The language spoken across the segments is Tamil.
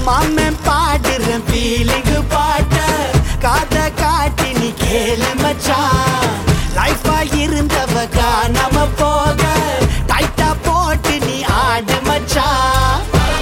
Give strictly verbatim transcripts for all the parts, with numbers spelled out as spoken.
மாமன் பாடுறேன் ஃபீலிங்கு பாட்ட காத காட்டி நீ கேளு மச்சான். லைஃபா இருந்தவ காணாம போக டைட்டா போட்டு நீ ஆடு மச்சான்.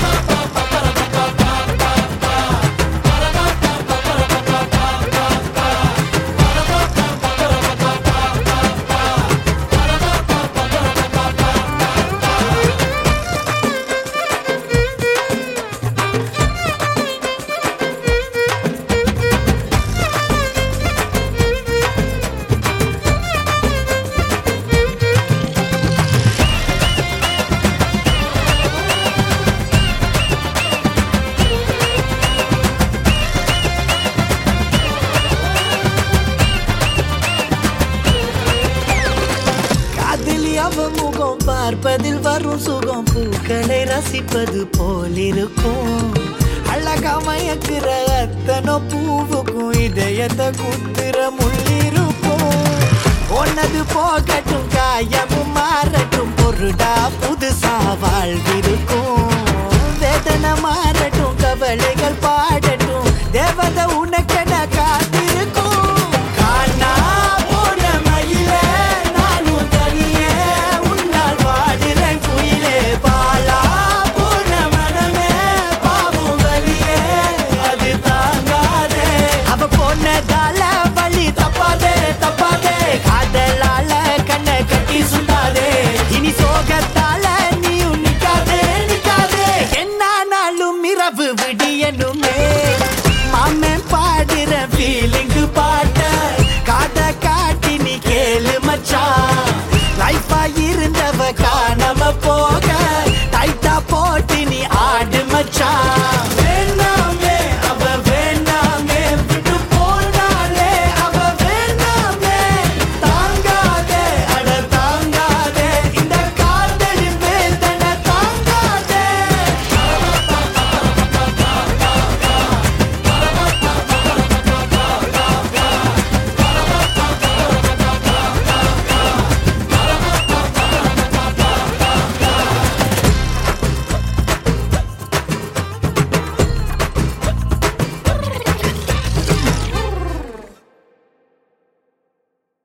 அவ முகம் பார்ப்பதில் வரும் சுகம் பூக்களை ரசிப்பது போலிருக்கும். அழகா மயக்குற அத்தனை பூவுக்கும் இதயத்தை குத்துற முள்ளிருக்கும். ஒன்னது போகட்டும் காயமும் மாறட்டும் பொருடா புதுசா வாழ்விருக்கும்.